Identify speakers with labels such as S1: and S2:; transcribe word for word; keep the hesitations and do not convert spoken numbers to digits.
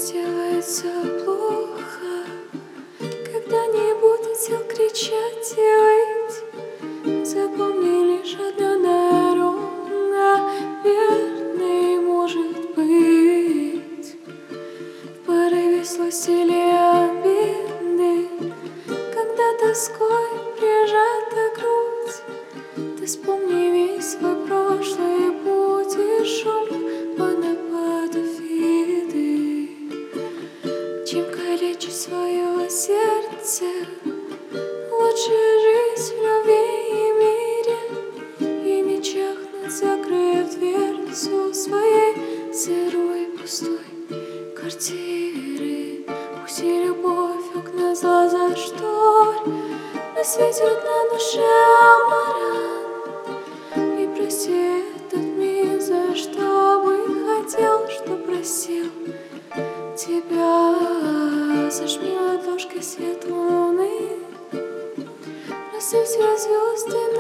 S1: сделается плохо, когда не будет сил кричать и выть. Запомни лишь одна дорога, верной может быть. В порыве злости или обиды, когда тоской прижата грудь, ты вспомни весь свой прошлый путь и шум водопадов виды. Чем калечить свое сердце, лучше жить в любви и мире, и не чахнуть, закрыв дверцу своей сырой пустой квартиры. Пусть и любовь окна глаза шторь, но светит на душе амаран. И прости этот мир, за что бы хотел, что просил тебя. Зажми ладошкой свет луны, рассыпь все звезды